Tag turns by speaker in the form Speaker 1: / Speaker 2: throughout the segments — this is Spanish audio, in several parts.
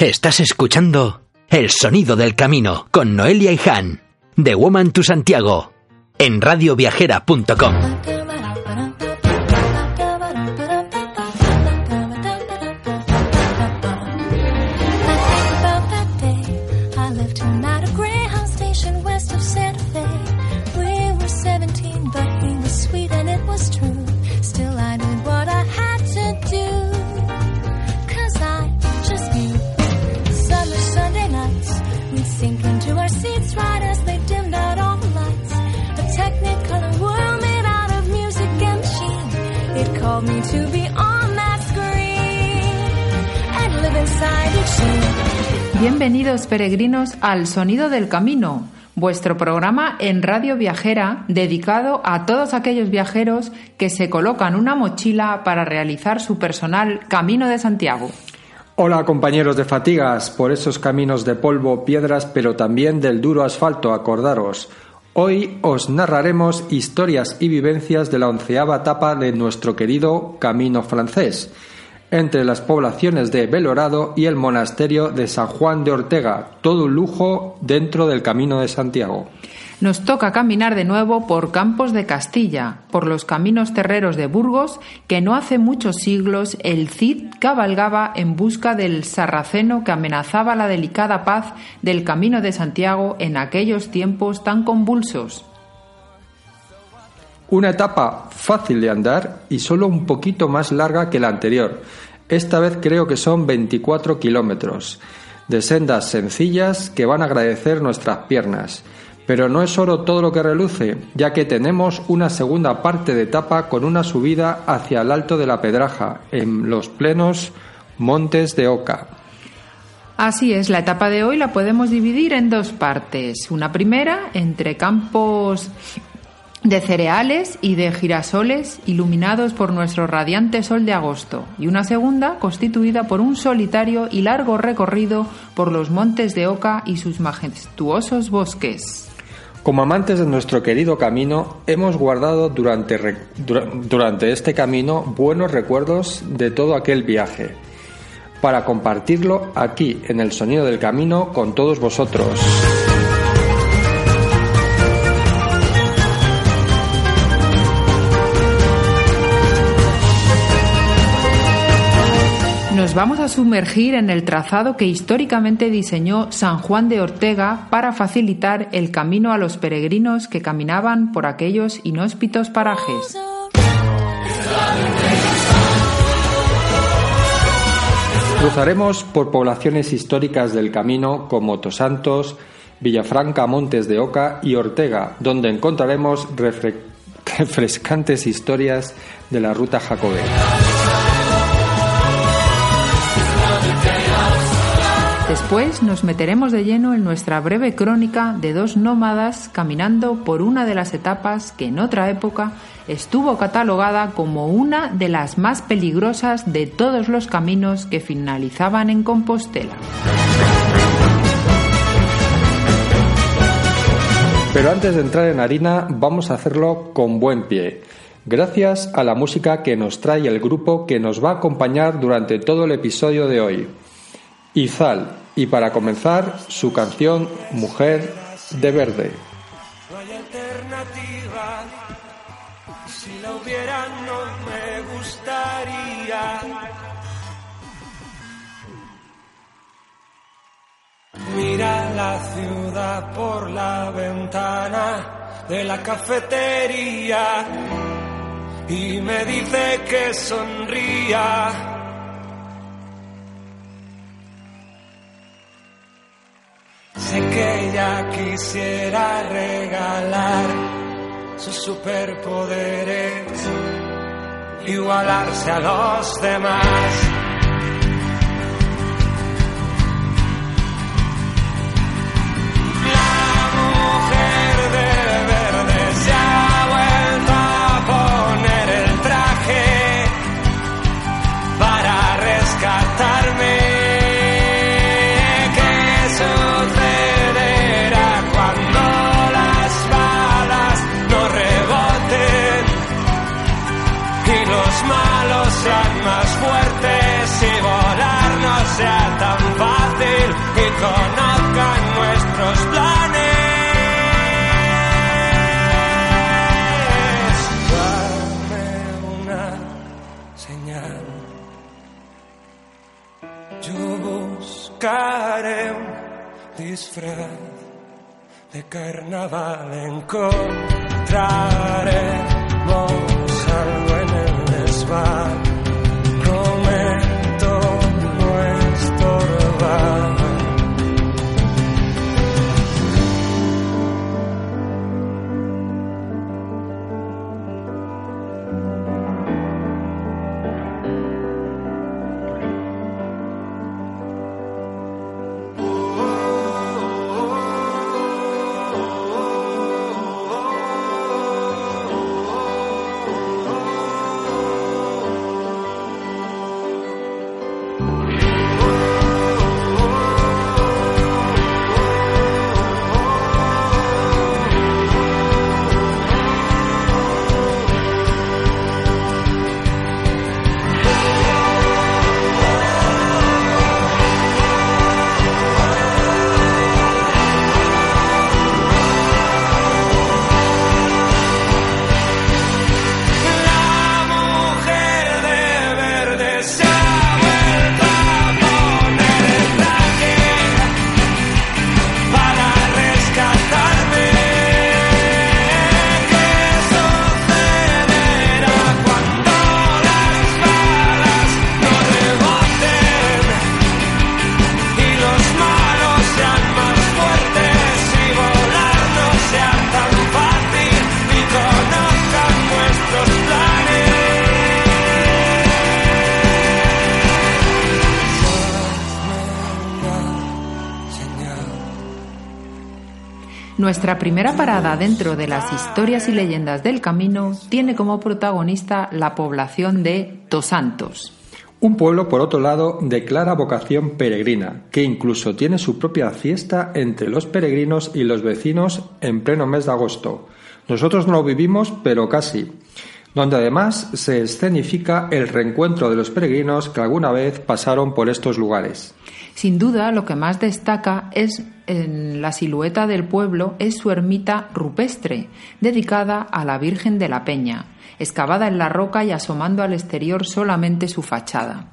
Speaker 1: Estás escuchando El Sonido del Camino con Noelia y Han, de Woman to Santiago, en radioviajera.com.
Speaker 2: Bienvenidos, peregrinos, al Sonido del Camino, vuestro programa en Radio Viajera dedicado a todos aquellos viajeros que se colocan una mochila para realizar su personal Camino de Santiago.
Speaker 3: Hola, compañeros de fatigas por esos caminos de polvo, piedras, pero también del duro asfalto, acordaros. Hoy os narraremos historias y vivencias de la 11ª etapa de nuestro querido Camino francés, entre las poblaciones de Belorado y el monasterio de San Juan de Ortega, todo un lujo dentro del Camino de Santiago.
Speaker 2: Nos toca caminar de nuevo por Campos de Castilla, por los caminos terreros de Burgos, que no hace muchos siglos el Cid cabalgaba en busca del sarraceno que amenazaba la delicada paz del Camino de Santiago en aquellos tiempos tan convulsos.
Speaker 3: Una etapa fácil de andar y solo un poquito más larga que la anterior. Esta vez creo que son 24 kilómetros, de sendas sencillas que van a agradecer nuestras piernas. Pero no es oro todo lo que reluce, ya que tenemos una segunda parte de etapa con una subida hacia el Alto de la Pedraja, en los plenos Montes de Oca.
Speaker 2: Así es, la etapa de hoy la podemos dividir en dos partes. Una primera entre campos de cereales y de girasoles iluminados por nuestro radiante sol de agosto, y una segunda constituida por un solitario y largo recorrido por los Montes de Oca y sus majestuosos bosques.
Speaker 3: Como amantes de nuestro querido camino, hemos guardado durante este camino buenos recuerdos de todo aquel viaje, para compartirlo aquí en el Sonido del Camino con todos vosotros.
Speaker 2: Nos vamos a sumergir en el trazado que históricamente diseñó San Juan de Ortega para facilitar el camino a los peregrinos que caminaban por aquellos inhóspitos parajes.
Speaker 3: Cruzaremos por poblaciones históricas del camino como Tosantos, Villafranca, Montes de Oca y Ortega, donde encontraremos refrescantes historias de la ruta jacobea.
Speaker 2: Después nos meteremos de lleno en nuestra breve crónica de dos nómadas caminando por una de las etapas que en otra época estuvo catalogada como una de las más peligrosas de todos los caminos que finalizaban en Compostela.
Speaker 3: Pero antes de entrar en harina, vamos a hacerlo con buen pie, gracias a la música que nos trae el grupo que nos va a acompañar durante todo el episodio de hoy. Izal, y para comenzar, su canción Mujer de Verde.
Speaker 4: No hay alternativa, si la hubiera no me gustaría. Mira la ciudad por la ventana de la cafetería y me dice que sonría. Sé que ella quisiera regalar sus superpoderes, igualarse a los demás. La mujer de verde se ha vuelto a poner el traje para rescatarme. Sean más fuertes. buscaré un disfraz de carnaval, encontraremos algo en el desván. Prometo no estorbar.
Speaker 2: Nuestra primera parada dentro de las historias y leyendas del camino tiene como protagonista la población de Tosantos.
Speaker 3: Un pueblo, por otro lado, de clara vocación peregrina, que incluso tiene su propia fiesta entre los peregrinos y los vecinos en pleno mes de agosto. Nosotros no lo vivimos, pero casi. Donde además se escenifica el reencuentro de los peregrinos que alguna vez pasaron por estos lugares.
Speaker 2: Sin duda, lo que más destaca es en la silueta del pueblo es su ermita rupestre, dedicada a la Virgen de la Peña, excavada en la roca y asomando al exterior solamente su fachada.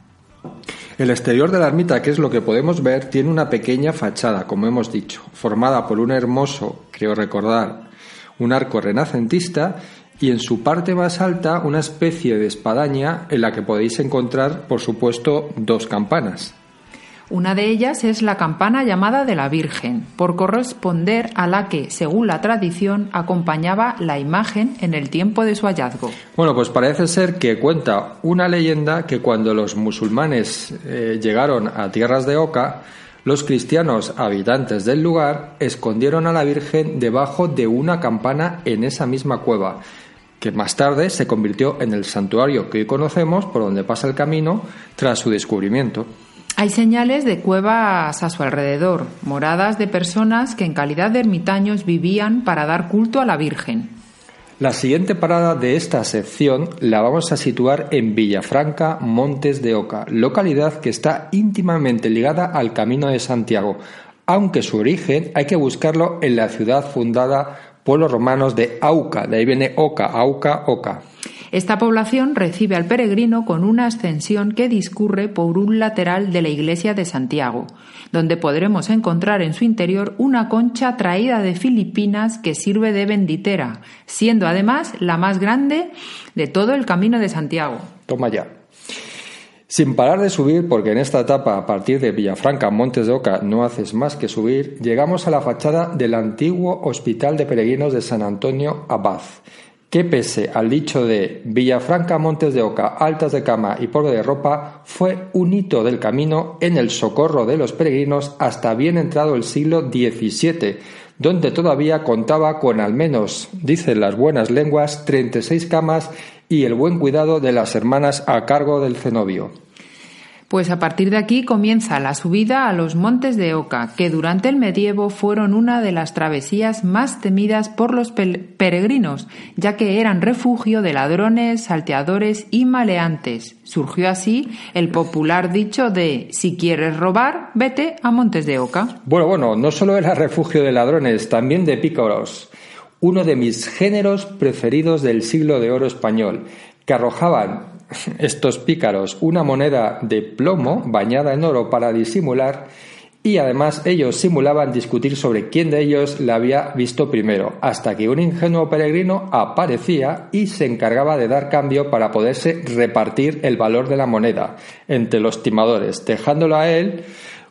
Speaker 3: El exterior de la ermita, que es lo que podemos ver, tiene una pequeña fachada, como hemos dicho, formada por un hermoso, creo recordar, un arco renacentista y en su parte más alta una especie de espadaña en la que podéis encontrar, por supuesto, dos campanas.
Speaker 2: Una de ellas es la campana llamada de la Virgen, por corresponder a la que, según la tradición, acompañaba la imagen en el tiempo de su hallazgo.
Speaker 3: Bueno, pues parece ser que cuenta una leyenda que cuando los musulmanes llegaron a tierras de Oca, los cristianos habitantes del lugar escondieron a la Virgen debajo de una campana en esa misma cueva, que más tarde se convirtió en el santuario que hoy conocemos, por donde pasa el camino, tras su descubrimiento.
Speaker 2: Hay señales de cuevas a su alrededor, moradas de personas que en calidad de ermitaños vivían para dar culto a la Virgen.
Speaker 3: La siguiente parada de esta sección la vamos a situar en Villafranca, Montes de Oca, localidad que está íntimamente ligada al Camino de Santiago, aunque su origen hay que buscarlo en la ciudad fundada por los romanos de Auca, de ahí viene Oca, Auca, Oca.
Speaker 2: Esta población recibe al peregrino con una ascensión que discurre por un lateral de la iglesia de Santiago, donde podremos encontrar en su interior una concha traída de Filipinas que sirve de benditera, siendo además la más grande de todo el Camino de Santiago.
Speaker 3: Toma ya. Sin parar de subir, porque en esta etapa, a partir de Villafranca, Montes de Oca, no haces más que subir, llegamos a la fachada del antiguo Hospital de Peregrinos de San Antonio Abad, que pese al dicho de Villafranca, Montes de Oca, altas de cama y polvo de ropa, fue un hito del camino en el socorro de los peregrinos hasta bien entrado el siglo XVII, donde todavía contaba con al menos, dicen las buenas lenguas, 36 camas y el buen cuidado de las hermanas a cargo del cenobio.
Speaker 2: Pues a partir de aquí comienza la subida a los Montes de Oca, que durante el medievo fueron una de las travesías más temidas por los peregrinos, ya que eran refugio de ladrones, salteadores y maleantes. Surgió así el popular dicho de «si quieres robar, vete a Montes de Oca».
Speaker 3: Bueno, no solo era refugio de ladrones, también de pícaros, uno de mis géneros preferidos del siglo de oro español, que arrojaban estos pícaros una moneda de plomo bañada en oro para disimular, y además ellos simulaban discutir sobre quién de ellos la había visto primero, hasta que un ingenuo peregrino aparecía y se encargaba de dar cambio para poderse repartir el valor de la moneda entre los timadores, dejándolo a él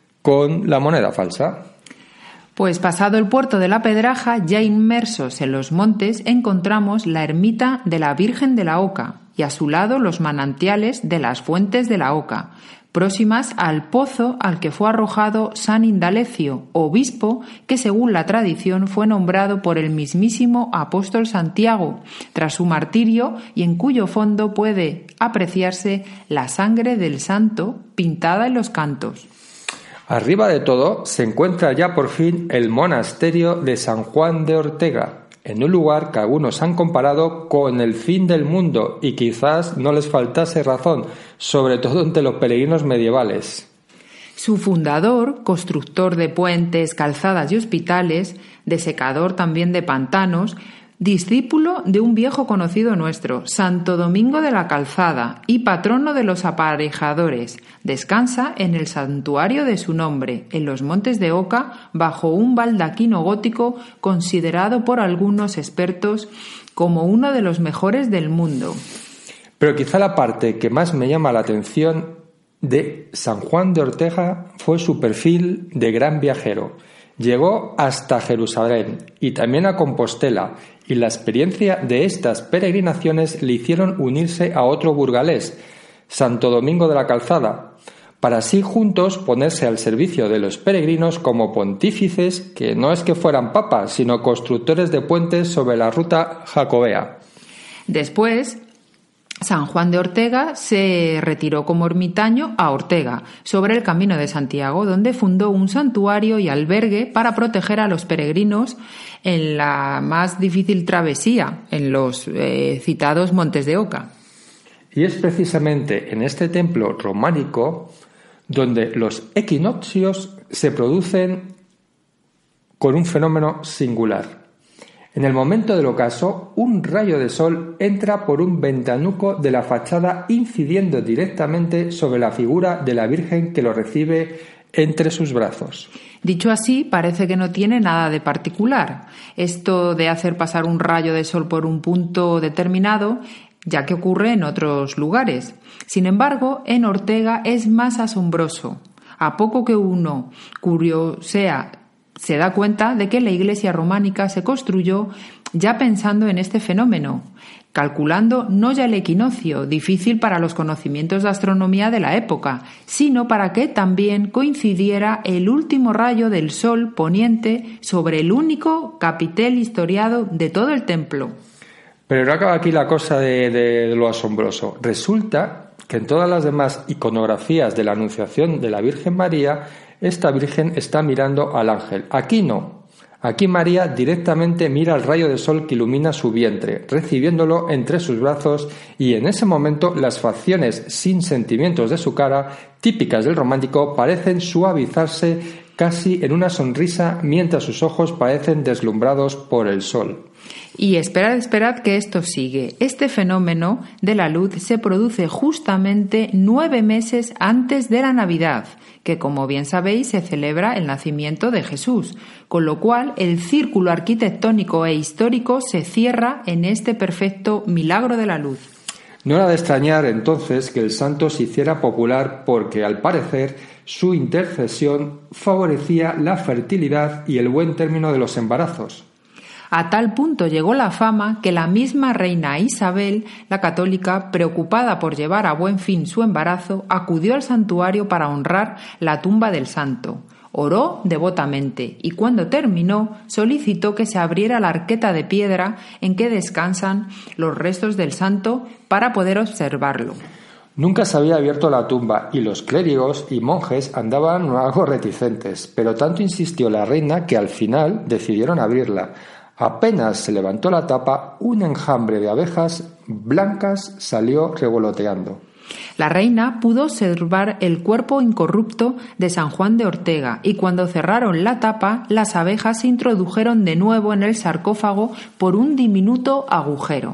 Speaker 3: con la moneda falsa.
Speaker 2: Pues pasado el puerto de la Pedraja, ya inmersos en los montes, encontramos la ermita de la Virgen de la Oca y a su lado los manantiales de las fuentes de la Oca, próximas al pozo al que fue arrojado San Indalecio, obispo que según la tradición fue nombrado por el mismísimo apóstol Santiago tras su martirio y en cuyo fondo puede apreciarse la sangre del santo pintada en los cantos.
Speaker 3: Arriba de todo se encuentra ya por fin el monasterio de San Juan de Ortega, en un lugar que algunos han comparado con el fin del mundo y quizás no les faltase razón, sobre todo entre los peregrinos medievales.
Speaker 2: Su fundador, constructor de puentes, calzadas y hospitales, desecador también de pantanos, discípulo de un viejo conocido nuestro, Santo Domingo de la Calzada y patrono de los aparejadores, descansa en el santuario de su nombre, en los montes de Oca, bajo un baldaquino gótico considerado por algunos expertos como uno de los mejores del mundo.
Speaker 3: Pero quizá la parte que más me llama la atención de San Juan de Ortega fue su perfil de gran viajero. Llegó hasta Jerusalén y también a Compostela, y la experiencia de estas peregrinaciones le hicieron unirse a otro burgalés, Santo Domingo de la Calzada, para así juntos ponerse al servicio de los peregrinos como pontífices que no es que fueran papas, sino constructores de puentes sobre la ruta jacobea.
Speaker 2: Después, San Juan de Ortega se retiró como ermitaño a Ortega, sobre el Camino de Santiago, donde fundó un santuario y albergue para proteger a los peregrinos en la más difícil travesía, en los citados Montes de Oca.
Speaker 3: Y es precisamente en este templo románico donde los equinoccios se producen con un fenómeno singular. En el momento del ocaso, un rayo de sol entra por un ventanuco de la fachada incidiendo directamente sobre la figura de la Virgen que lo recibe entre sus brazos.
Speaker 2: Dicho así, parece que no tiene nada de particular. Esto de hacer pasar un rayo de sol por un punto determinado, ya que ocurre en otros lugares. Sin embargo, en Ortega es más asombroso. A poco que uno curiosea, se da cuenta de que la iglesia románica se construyó ya pensando en este fenómeno, calculando no ya el equinoccio, difícil para los conocimientos de astronomía de la época, sino para que también coincidiera el último rayo del sol poniente sobre el único capitel historiado de todo el templo.
Speaker 3: Pero no acaba aquí la cosa de lo asombroso. Resulta que en todas las demás iconografías de la Anunciación de la Virgen María, esta Virgen está mirando al ángel. Aquí no. Aquí María directamente mira al rayo de sol que ilumina su vientre, recibiéndolo entre sus brazos, y en ese momento las facciones sin sentimientos de su cara, típicas del romántico, parecen suavizarse casi en una sonrisa, mientras sus ojos parecen deslumbrados por el sol.
Speaker 2: Y esperad que esto sigue. Este fenómeno de la luz se produce justamente 9 meses antes de la Navidad, que como bien sabéis se celebra el nacimiento de Jesús, con lo cual el círculo arquitectónico e histórico se cierra en este perfecto milagro de la luz.
Speaker 3: No era de extrañar entonces que el santo se hiciera popular porque, al parecer, su intercesión favorecía la fertilidad y el buen término de los embarazos.
Speaker 2: A tal punto llegó la fama que la misma reina Isabel, la católica, preocupada por llevar a buen fin su embarazo, acudió al santuario para honrar la tumba del santo. Oró devotamente y cuando terminó solicitó que se abriera la arqueta de piedra en que descansan los restos del santo para poder observarlo.
Speaker 3: Nunca se había abierto la tumba y los clérigos y monjes andaban algo reticentes, pero tanto insistió la reina que al final decidieron abrirla. Apenas se levantó la tapa, un enjambre de abejas blancas salió revoloteando.
Speaker 2: La reina pudo observar el cuerpo incorrupto de San Juan de Ortega y cuando cerraron la tapa, las abejas se introdujeron de nuevo en el sarcófago por un diminuto agujero.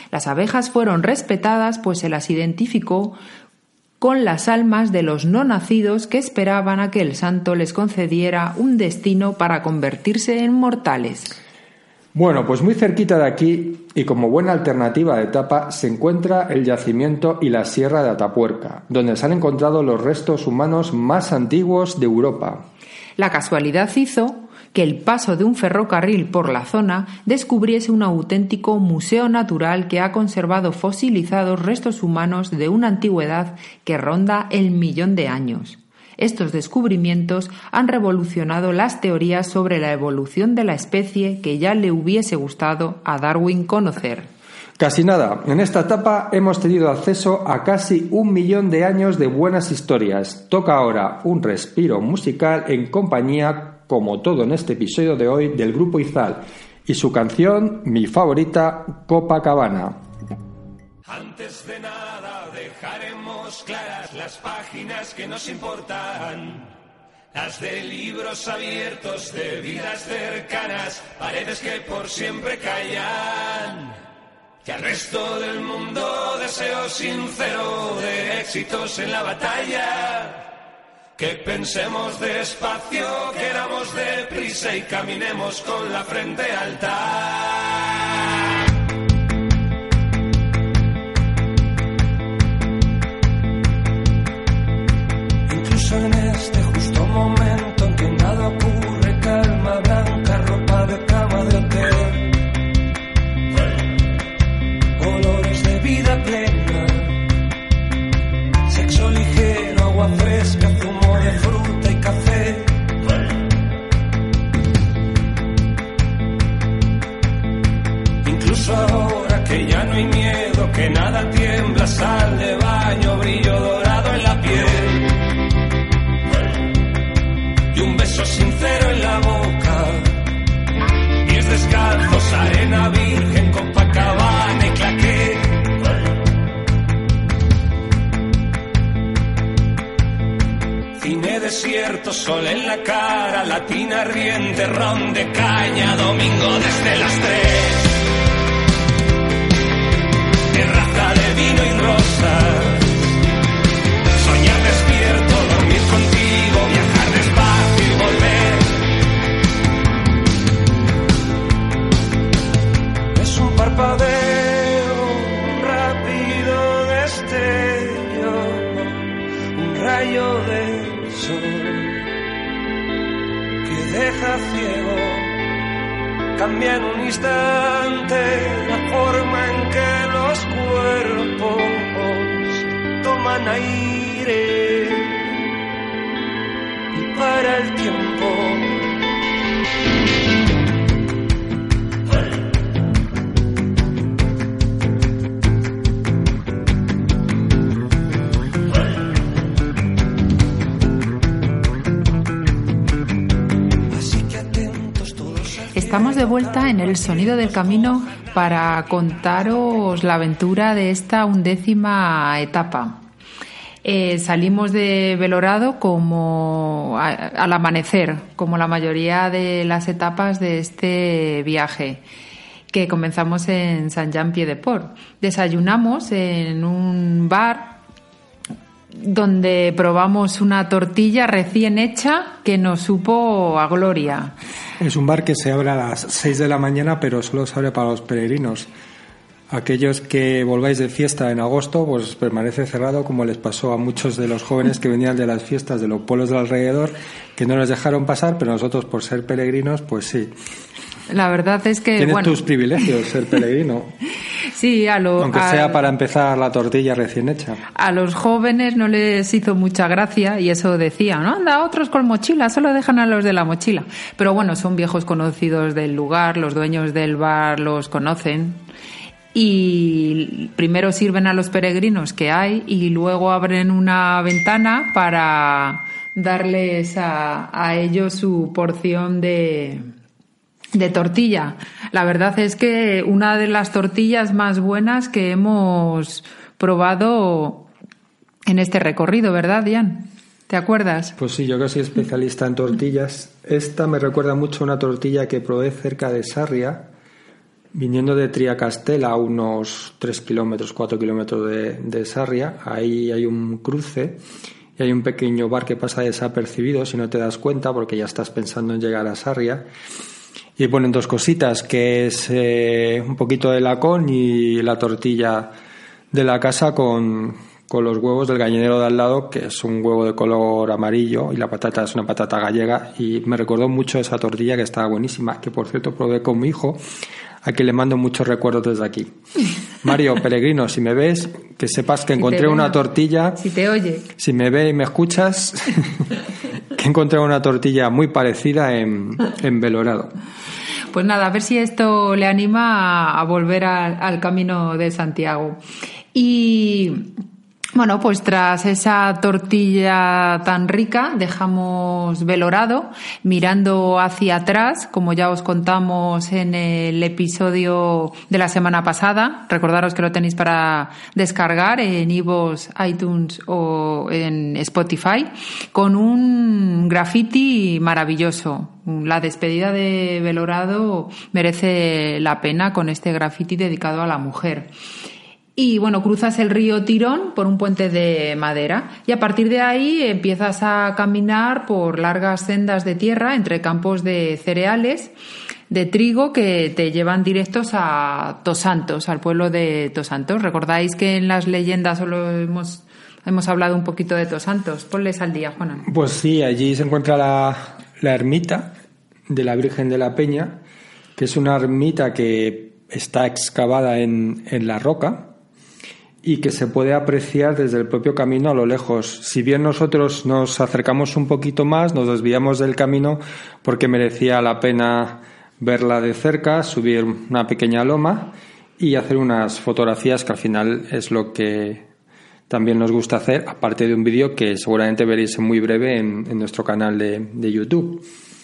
Speaker 2: Las abejas fueron respetadas, pues se las identificó con las almas de los no nacidos que esperaban a que el santo les concediera un destino para convertirse en mortales.
Speaker 3: Bueno, pues muy cerquita de aquí y como buena alternativa de etapa se encuentra el yacimiento y la Sierra de Atapuerca, donde se han encontrado los restos humanos más antiguos de Europa.
Speaker 2: La casualidad hizo que el paso de un ferrocarril por la zona descubriese un auténtico museo natural que ha conservado fosilizados restos humanos de una antigüedad que ronda el 1.000.000 de años. Estos descubrimientos han revolucionado las teorías sobre la evolución de la especie que ya le hubiese gustado a Darwin conocer.
Speaker 3: Casi nada. En esta etapa hemos tenido acceso a casi 1.000.000 de años de buenas historias. Toca ahora un respiro musical en compañía, como todo en este episodio de hoy, del grupo Izal y su canción, mi favorita, Copacabana.
Speaker 4: Antes de nada dejaremos claras las páginas que nos importan, las de libros abiertos, de vidas cercanas, paredes que por siempre callan. Que al resto del mundo deseo sincero de éxitos en la batalla. Que pensemos despacio, queramos deprisa y caminemos con la frente alta. Incluso en este justo momento en que nada ocurre, calma blanca, ropa de cama de hotel. Olores de vida plena, sexo ligero, agua fresca, zumo de fruta y café. Incluso ahora que ya no hay miedo, que nada tiembla, sal de baño, brillo dorado en la piel. Y un beso sincero en la boca, pies descalzos, arena virgen, Copacabana y claqué. Cine desierto, sol en la cara, latina riente, ron de caña, domingo desde las 3. Terraza de vino y rosas, soñar despierto, dormir contigo, viajar despacio y volver. Es un parpadeo, un rápido destello, un rayo de sol que deja ciego, cambia en un instante la forma en que los cuerpos toman aire y para el tiempo.
Speaker 2: Estamos de vuelta en el Sonido del Camino para contaros la aventura de esta 11ª etapa. Salimos de Belorado como al amanecer, como la mayoría de las etapas de este viaje, que comenzamos en Saint-Jean-Pied-de-Port. Desayunamos en un bar donde probamos una tortilla recién hecha que nos supo a gloria.
Speaker 3: Es un bar que se abre a las 6 de la mañana, pero solo se abre para los peregrinos. Aquellos que volváis de fiesta en agosto, pues permanece cerrado, como les pasó a muchos de los jóvenes que venían de las fiestas de los pueblos de alrededor, que no les dejaron pasar, pero nosotros, por ser peregrinos, pues sí.
Speaker 2: La verdad es que...
Speaker 3: Tienes tus privilegios, ser peregrino.
Speaker 2: Sí,
Speaker 3: aunque sea para empezar la tortilla recién hecha.
Speaker 2: A los jóvenes no les hizo mucha gracia y eso decían, ¿no? Anda, otros con mochila, solo dejan a los de la mochila. Pero bueno, son viejos conocidos del lugar, los dueños del bar los conocen y primero sirven a los peregrinos que hay y luego abren una ventana para darles a ellos su porción de tortilla. La verdad es que una de las tortillas más buenas que hemos probado en este recorrido, ¿verdad, Dian? ¿Te acuerdas?
Speaker 3: Pues sí, yo que soy especialista en tortillas. Esta me recuerda mucho a una tortilla que probé cerca de Sarria, viniendo de Triacastel a unos 3 kilómetros, 4 kilómetros de Sarria, ahí hay un cruce y hay un pequeño bar que pasa desapercibido si no te das cuenta porque ya estás pensando en llegar a Sarria. Y ponen 2 cositas, que es un poquito de lacón y la tortilla de la casa con los huevos del gallinero de al lado, que es un huevo de color amarillo, y la patata es una patata gallega, y me recordó mucho esa tortilla que estaba buenísima, que por cierto probé con mi hijo, a quien le mando muchos recuerdos desde aquí. Mario, peregrino, si me ves, que sepas que encontré una tortilla...
Speaker 2: Si te oye.
Speaker 3: Si me ve y me escuchas, que encontré una tortilla muy parecida en Belorado.
Speaker 2: Pues nada, a ver si esto le anima a volver al Camino de Santiago. Y bueno, pues tras esa tortilla tan rica dejamos Belorado mirando hacia atrás, como ya os contamos en el episodio de la semana pasada. Recordaros que lo tenéis para descargar en iVoox, iTunes o en Spotify, con un graffiti maravilloso. La despedida de Belorado merece la pena con este graffiti dedicado a la mujer. Y bueno, cruzas el río Tirón por un puente de madera y a partir de ahí empiezas a caminar por largas sendas de tierra entre campos de cereales, de trigo, que te llevan directos a Tosantos, al pueblo de Tosantos. ¿Recordáis que en las leyendas solo hemos hablado un poquito de Tosantos? Ponles al día, Juanan.
Speaker 3: Pues sí, allí se encuentra la ermita de la Virgen de la Peña, que es una ermita que está excavada en la roca y que se puede apreciar desde el propio camino a lo lejos. Si bien nosotros nos acercamos un poquito más, nos desviamos del camino porque merecía la pena verla de cerca, subir una pequeña loma y hacer unas fotografías, que al final es lo que también nos gusta hacer, aparte de un vídeo que seguramente veréis en muy breve en nuestro canal de YouTube.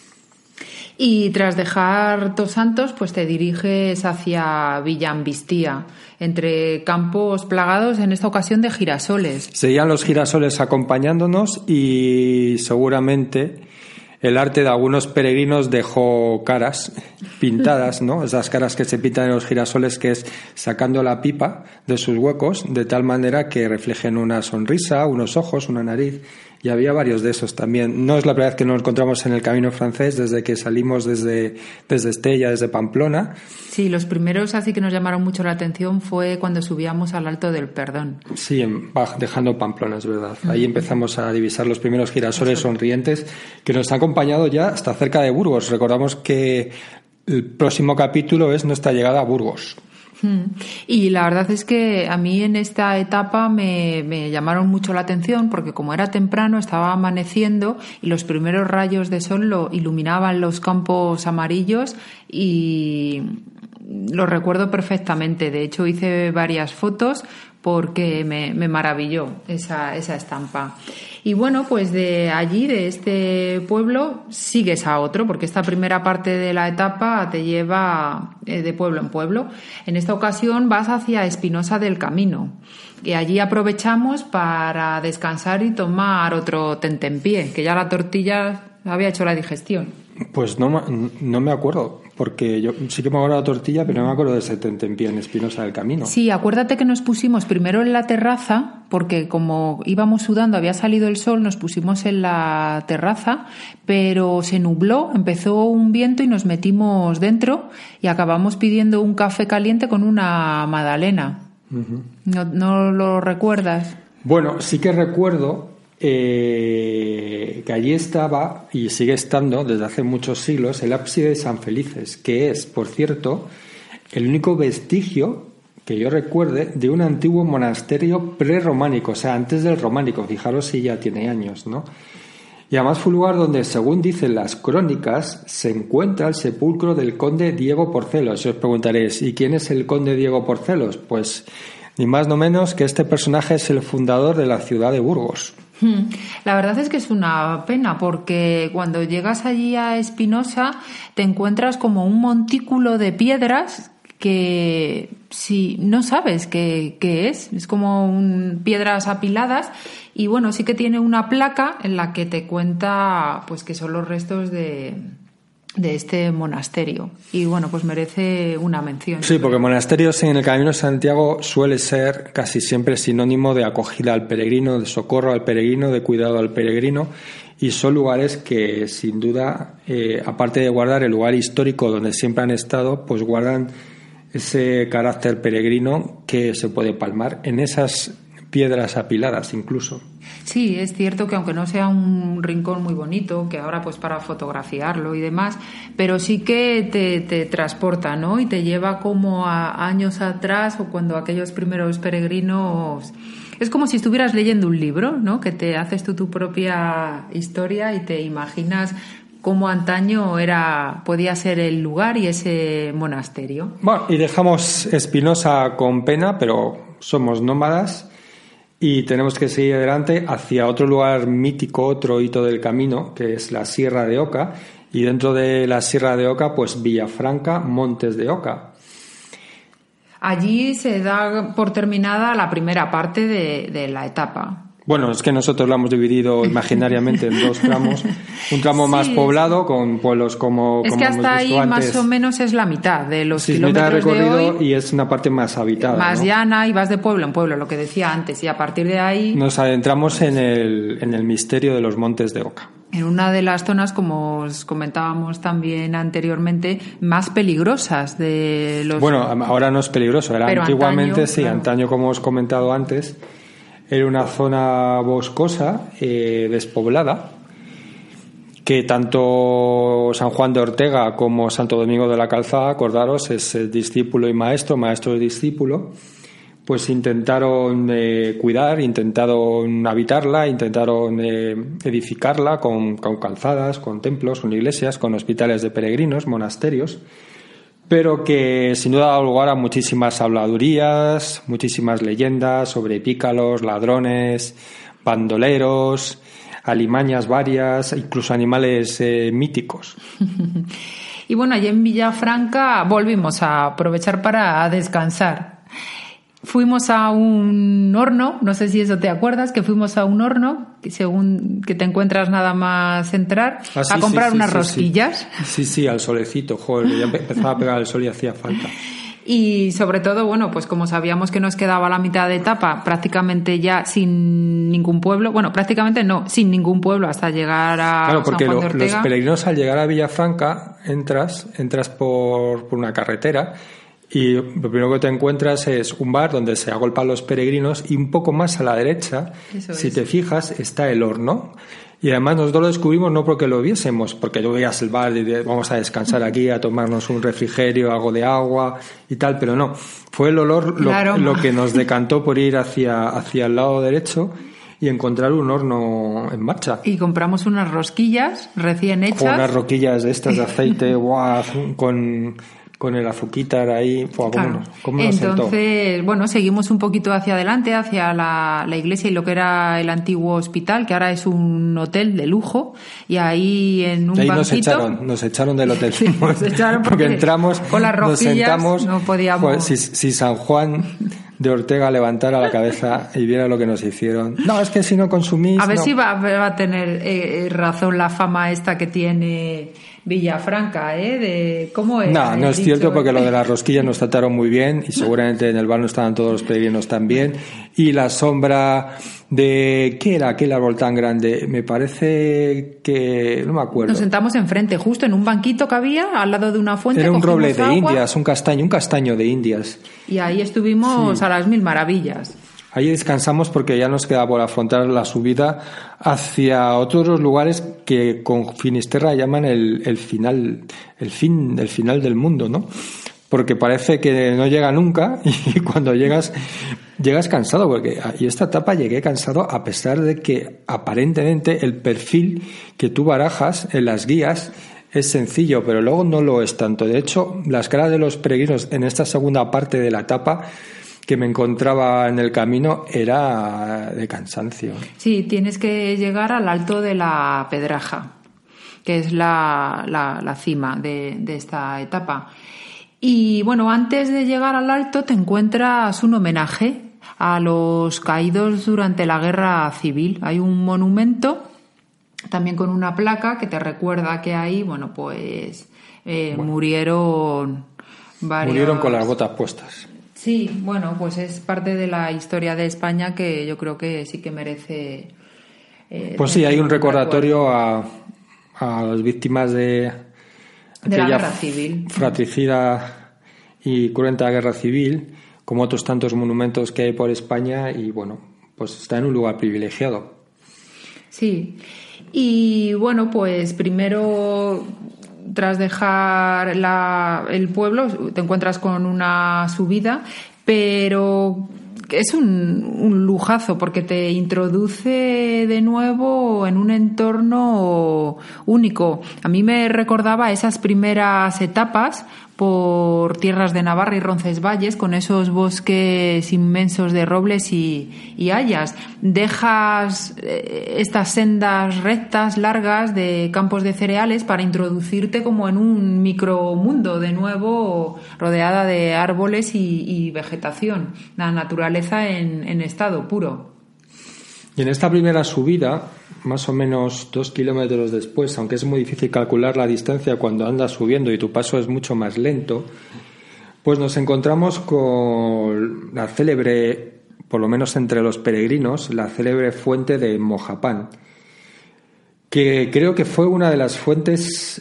Speaker 2: Y tras dejar Tosantos, pues te diriges hacia Villambistía, entre campos plagados en esta ocasión de girasoles.
Speaker 3: Seguían los girasoles acompañándonos y seguramente el arte de algunos peregrinos dejó caras pintadas, ¿no? Esas caras que se pintan en los girasoles, que es sacando la pipa de sus huecos de tal manera que reflejen una sonrisa, unos ojos, una nariz. Y había varios de esos también. No es la primera vez que nos encontramos en el camino francés, desde que salimos desde Estella, desde Pamplona.
Speaker 2: Sí, los primeros así que nos llamaron mucho la atención fue cuando subíamos al Alto del Perdón.
Speaker 3: Sí, dejando Pamplona, es verdad. Ahí empezamos a divisar los primeros girasoles sonrientes que nos han acompañado ya hasta cerca de Burgos. Recordamos que el próximo capítulo es nuestra llegada a Burgos.
Speaker 2: Y la verdad es que a mí en esta etapa me llamaron mucho la atención porque como era temprano, estaba amaneciendo y los primeros rayos de sol lo iluminaban los campos amarillos y lo recuerdo perfectamente. De hecho, hice varias fotos porque me maravilló esa estampa. Y bueno, pues de allí, de este pueblo, sigues a otro, porque esta primera parte de la etapa te lleva de pueblo en pueblo. En esta ocasión vas hacia Espinosa del Camino. Y allí aprovechamos para descansar y tomar otro tentempié, que ya la tortilla había hecho la digestión.
Speaker 3: Pues no me acuerdo, porque yo sí que me acuerdo de la tortilla, pero no me acuerdo de ese tentempié en Espinosa del Camino.
Speaker 2: Sí, acuérdate que nos pusimos primero en la terraza, porque como íbamos sudando, había salido el sol, nos pusimos en la terraza, pero se nubló, empezó un viento y nos metimos dentro y acabamos pidiendo un café caliente con una magdalena. Uh-huh. ¿No lo recuerdas?
Speaker 3: Bueno, sí que recuerdo que allí estaba y sigue estando desde hace muchos siglos el ábside de San Felices, que es, por cierto, el único vestigio que yo recuerde de un antiguo monasterio prerrománico, o sea, antes del románico. Fijaros si ya tiene años, ¿no? Y además fue un lugar donde, según dicen las crónicas, se encuentra el sepulcro del conde Diego Porcelos. Y os preguntaréis, ¿y quién es el conde Diego Porcelos? Pues ni más no menos que este personaje es el fundador de la ciudad de Burgos.
Speaker 2: La verdad es que es una pena porque cuando llegas allí a Espinosa te encuentras como un montículo de piedras que si no sabes qué es como piedras apiladas y bueno, sí que tiene una placa en la que te cuenta pues que son los restos de de este monasterio. Y bueno, pues merece una mención.
Speaker 3: Sí, porque monasterios en el Camino de Santiago suele ser casi siempre sinónimo de acogida al peregrino, de socorro al peregrino, de cuidado al peregrino, y son lugares que sin duda, aparte de guardar el lugar histórico donde siempre han estado, pues guardan ese carácter peregrino que se puede palmar en esas piedras apiladas incluso.
Speaker 2: Sí, es cierto que aunque no sea un rincón muy bonito, que ahora pues para fotografiarlo y demás, pero sí que te transporta, ¿no? Y te lleva como a años atrás o cuando aquellos primeros peregrinos... Es como si estuvieras leyendo un libro, ¿no? Que te haces tú tu propia historia y te imaginas cómo antaño podía ser el lugar y ese monasterio.
Speaker 3: Bueno, y dejamos Espinosa con pena, pero somos nómadas y tenemos que seguir adelante hacia otro lugar mítico, otro hito del camino, que es la Sierra de Oca, y dentro de la Sierra de Oca, pues Villafranca, Montes de Oca.
Speaker 2: Allí se da por terminada la primera parte de la etapa.
Speaker 3: Bueno, es que nosotros lo hemos dividido imaginariamente en dos tramos. Un tramo más poblado con pueblos como
Speaker 2: es que hasta ahí antes, más o menos es la mitad de los kilómetros
Speaker 3: mitad de recorrido
Speaker 2: de hoy,
Speaker 3: y es una parte más habitada,
Speaker 2: más
Speaker 3: ¿no?
Speaker 2: llana, y vas de pueblo en pueblo, lo que decía antes, y a partir de ahí
Speaker 3: nos adentramos en el misterio de los Montes de Oca.
Speaker 2: En una de las zonas, como os comentábamos también anteriormente, más peligrosas de los...
Speaker 3: Bueno, ahora no es peligroso, era antiguamente, antaño, sí, claro. Antaño, como os he comentado antes, era una zona boscosa, despoblada, que tanto San Juan de Ortega como Santo Domingo de la Calzada, acordaros, es discípulo y maestro y discípulo, pues intentaron cuidar, intentaron habitarla, intentaron edificarla con calzadas, con templos, con iglesias, con hospitales de peregrinos, monasterios, pero que sin duda ha dado lugar a muchísimas habladurías, muchísimas leyendas sobre pícaros, ladrones, bandoleros, alimañas varias, incluso animales míticos.
Speaker 2: Y bueno, allí en Villafranca volvimos a aprovechar para descansar. Fuimos a un horno, no sé si eso te acuerdas, que fuimos a un horno, según que te encuentras nada más entrar, a comprar unas rosquillas.
Speaker 3: Sí, al solecito, joder, ya empezaba a pegar el sol y hacía falta.
Speaker 2: Y sobre todo, bueno, pues como sabíamos que nos quedaba la mitad de etapa, prácticamente ya sin ningún pueblo, bueno, prácticamente no, sin ningún pueblo hasta llegar a
Speaker 3: San Juan de
Speaker 2: Ortega.
Speaker 3: Porque los peregrinos al llegar a Villafranca entras por una carretera y lo primero que te encuentras es un bar donde se agolpan los peregrinos y un poco más a la derecha, si te fijas, está el horno. Y además nosotros lo descubrimos no porque lo viésemos, porque yo veías el bar y vamos a descansar aquí, a tomarnos un refrigerio, algo de agua y tal, pero no. Fue el olor lo que nos decantó por ir hacia el lado derecho y encontrar un horno en marcha.
Speaker 2: Y compramos unas rosquillas recién hechas.
Speaker 3: Unas rosquillas de estas de aceite, con el azuquitar ahí,
Speaker 2: claro. ¿Cómo entonces, bueno, seguimos un poquito hacia adelante, hacia la iglesia y lo que era el antiguo hospital, que ahora es un hotel de lujo, y ahí en un banquito...
Speaker 3: Nos echaron del hotel.
Speaker 2: Nos echaron
Speaker 3: porque entramos,
Speaker 2: con las rosquillas,
Speaker 3: nos sentamos,
Speaker 2: no podíamos...
Speaker 3: Pues, si San Juan de Ortega levantara la cabeza y viera lo que nos hicieron. No, es que si no consumís...
Speaker 2: A ver si va a tener razón la fama esta que tiene Villafranca, de cómo es.
Speaker 3: No es cierto, porque lo de las rosquillas nos trataron muy bien y seguramente en el bar no estaban todos los peregrinos tan bien. Y la sombra de... ¿Qué era aquel árbol tan grande? Me parece que... no me acuerdo.
Speaker 2: Nos sentamos enfrente, justo en un banquito que había, al lado de una fuente.
Speaker 3: Era un roble de Indias, un castaño de Indias.
Speaker 2: Y ahí estuvimos a las mil maravillas.
Speaker 3: Ahí descansamos porque ya nos queda por afrontar la subida hacia otros lugares que con Finisterra llaman el final del mundo, ¿no? Porque parece que no llega nunca y cuando llegas cansado, porque y esta etapa llegué cansado a pesar de que aparentemente el perfil que tú barajas en las guías es sencillo, pero luego no lo es tanto. De hecho, las caras de los peregrinos en esta segunda parte de la etapa que me encontraba en el camino era de cansancio.
Speaker 2: Sí, tienes que llegar al alto de la Pedraja, que es la cima de esta etapa. Y bueno, antes de llegar al alto te encuentras un homenaje a los caídos durante la Guerra Civil. Hay un monumento también con una placa que te recuerda que ahí, bueno, pues murieron varios...
Speaker 3: Murieron con las botas puestas.
Speaker 2: Sí, bueno, pues es parte de la historia de España que yo creo que sí que merece...
Speaker 3: pues sí, hay un recordatorio a las víctimas de
Speaker 2: la guerra civil.
Speaker 3: Fratricida y cruenta guerra civil, como otros tantos monumentos que hay por España, y bueno, pues está en un lugar privilegiado.
Speaker 2: Sí, y bueno, pues primero, tras dejar el pueblo, te encuentras con una subida, pero es un lujazo porque te introduce de nuevo en un entorno único. A mí me recordaba esas primeras etapas por tierras de Navarra y Roncesvalles, con esos bosques inmensos de robles y hayas. Dejas estas sendas rectas, largas, de campos de cereales para introducirte como en un micromundo de nuevo, rodeada de árboles y vegetación. La naturaleza en estado puro.
Speaker 3: Y en esta primera subida, más o menos 2 kilómetros después, aunque es muy difícil calcular la distancia cuando andas subiendo y tu paso es mucho más lento, pues nos encontramos con la célebre, por lo menos entre los peregrinos, la célebre fuente de Mojapán, que creo que fue una de las fuentes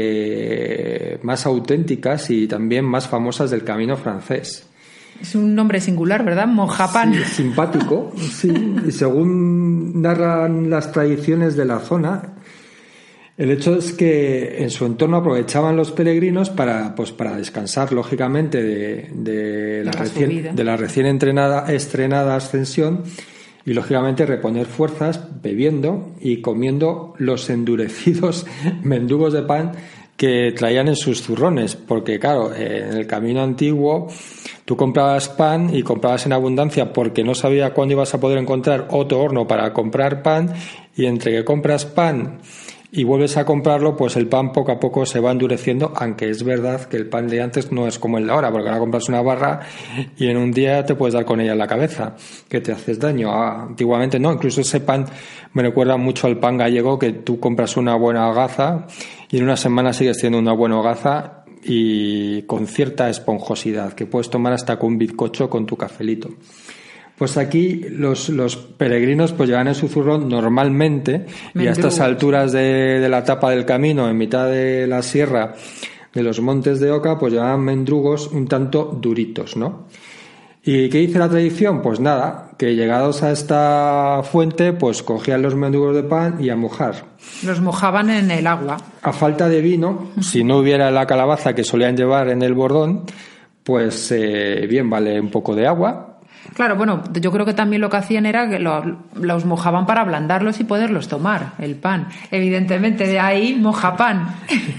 Speaker 3: más auténticas y también más famosas del Camino francés.
Speaker 2: Es un nombre singular, ¿verdad? Mojapán.
Speaker 3: Sí, simpático, sí. Y según narran las tradiciones de la zona, el hecho es que en su entorno aprovechaban los peregrinos para descansar, lógicamente, de la recién estrenada ascensión, y lógicamente reponer fuerzas bebiendo y comiendo los endurecidos mendrugos de pan que traían en sus zurrones, porque claro, en el camino antiguo tú comprabas pan y comprabas en abundancia porque no sabía cuándo ibas a poder encontrar otro horno para comprar pan, y entre que compras pan y vuelves a comprarlo, pues el pan poco a poco se va endureciendo, aunque es verdad que el pan de antes no es como el de ahora, porque ahora compras una barra y en un día te puedes dar con ella en la cabeza, que te haces daño. Antiguamente no, incluso ese pan me recuerda mucho al pan gallego, que tú compras una buena hogaza y en una semana sigues teniendo una buena hogaza y con cierta esponjosidad, que puedes tomar hasta con un bizcocho con tu cafelito. Pues aquí los peregrinos pues llevan en su zurrón normalmente, y a estas alturas de la etapa del camino, en mitad de la sierra de los Montes de Oca, pues llevaban mendrugos un tanto duritos, ¿no? ¿Y qué dice la tradición? Pues nada, que llegados a esta fuente, pues cogían los mendrugos de pan y a mojar.
Speaker 2: Los mojaban en el agua.
Speaker 3: A falta de vino, si no hubiera la calabaza que solían llevar en el bordón, pues bien vale un poco de agua.
Speaker 2: Claro, bueno, yo creo que también lo que hacían era que los mojaban para ablandarlos y poderlos tomar, el pan. Evidentemente, de ahí Mojapán.